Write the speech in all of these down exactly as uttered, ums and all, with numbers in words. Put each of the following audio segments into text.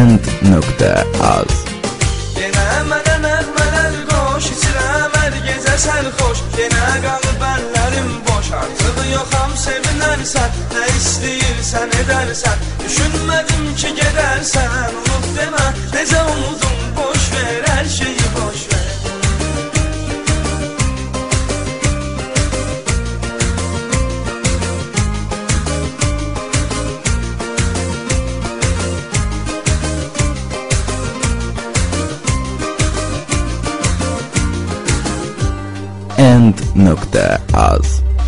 End.az. Yenə mənə nəğmələr qoş, içirəm hər gecə sərxoş. Yenə qalıb əllərim boş, artıq yoxam sevinərsən. Nə istəyirsən edərsən, düşünmədim ki gedərsən. Unut demə, necə unudum, boş ver, hər şeyi boş ver. End.az.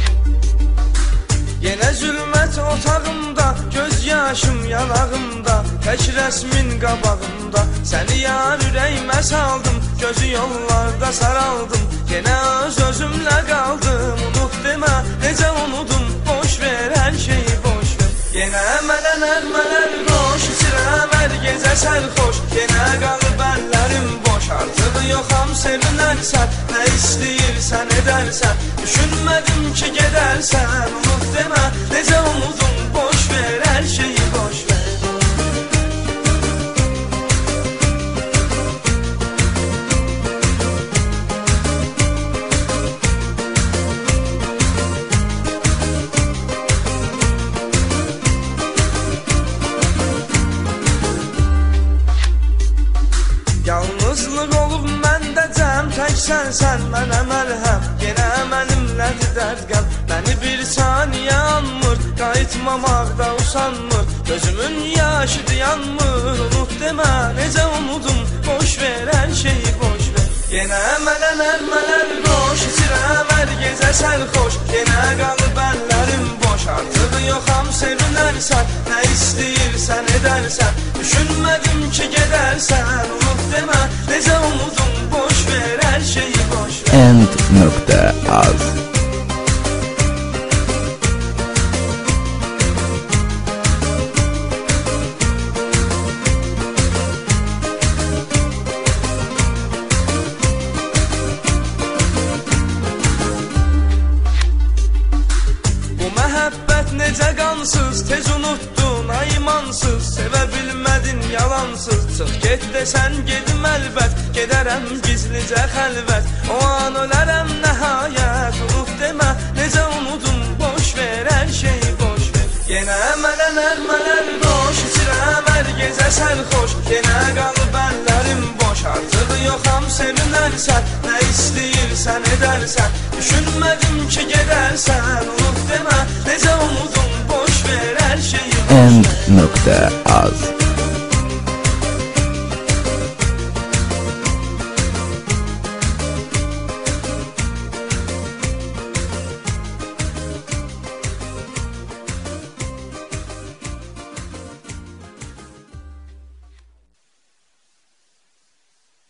Yenə zülmət otağımda, göz yaşım yanağımda, tək rəsmin qabağımda. Səni yar ürəyimə saldım, gözü yollarda saraldım. Yenə öz özümlə qaldım, unut demə, necə unudum, boş ver, hər şeyi boş ver. Yenə mənə nəğmələr qoş, içirəm hər gecə sərxoş. Yenə qalıb əllərim boş, artıq yoxam sevinərsən. Nə istəyirsən edərsən, düşünmədim ki gedərsən. Unut demə, necə unudum, boş ver, hər şeyi boş ver. Yalnızlıq olub məndə cəm, tək sənsən mənə məlhəm. Yenə mənimlədir dərd qəm, məni bir saniyə anmır. Qayıtmamaqda usanmır, gözümün yaşı dayanmır. Unut demə, necə unudum, boş ver, hər şeyi boş ver. Yenə mənə nəğmələr qoş, içirəm hər gecə sərxoş. Yenə qalıb əllərim boş, artıq yoxam sevinərsən. Nə istəyirsən edərsən, düşünmədim ki gedərsən. Unut demə, necə unudum, boş ver, hər şeyi boş ver. End.az. Necə qansız, tez unuttun, aymansız. Sevə bilmədin yalansız. Çıx get desən gedim əlbət, gedərəm gizlicə xəlvət. O an ölərəm nəhayət, unut demə, necə unudum, boş ver, hər şeyi boş ver. Yenə mənə nəğmələr qoş, içirəm hər gecə sərxoş. Yenə qalıb əllərim boş, artıq yoxam sevinərsən. Nə istəyirsən edərsən, düşünmədim ki gedərsən. Unut demə, necə unudum, boş ver, hər şeyi boş ver. End.az.